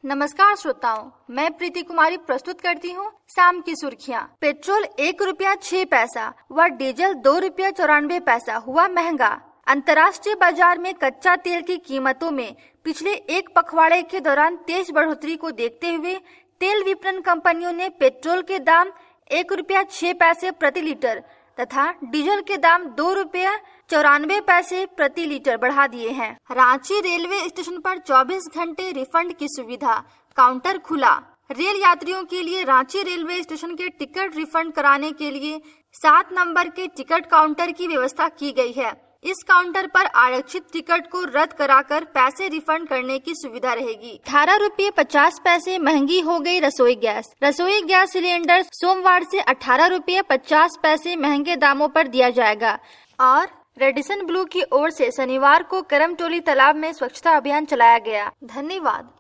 नमस्कार श्रोताओं, मैं प्रीति कुमारी प्रस्तुत करती हूँ शाम की सुर्खियाँ। पेट्रोल 1 रुपया 6 पैसा व डीजल 2 रुपया 94 पैसा हुआ महंगा। अंतर्राष्ट्रीय बाजार में कच्चा तेल की कीमतों में पिछले एक पखवाड़े के दौरान तेज बढ़ोतरी को देखते हुए तेल विपणन कंपनियों ने पेट्रोल के दाम 1 रुपया 6 पैसे प्रति लीटर तथा डीजल के दाम 2 रुपया 94 पैसे प्रति लीटर बढ़ा दिए हैं। रांची रेलवे स्टेशन पर 24 घंटे रिफंड की सुविधा, काउंटर खुला। रेल यात्रियों के लिए रांची रेलवे स्टेशन के टिकट रिफंड कराने के लिए 7 नंबर के टिकट काउंटर की व्यवस्था की गई है। इस काउंटर पर आरक्षित टिकट को रद्द कराकर पैसे रिफंड करने की सुविधा रहेगी। 18 रुपये 50 पैसे महंगी हो गई रसोई गैस। रसोई गैस सिलेंडर सोमवार से 18 रुपये 50 पैसे महंगे दामों पर दिया जाएगा। और रेडिसन ब्लू की ओर से शनिवार को करमटोली तालाब में स्वच्छता अभियान चलाया गया। धन्यवाद।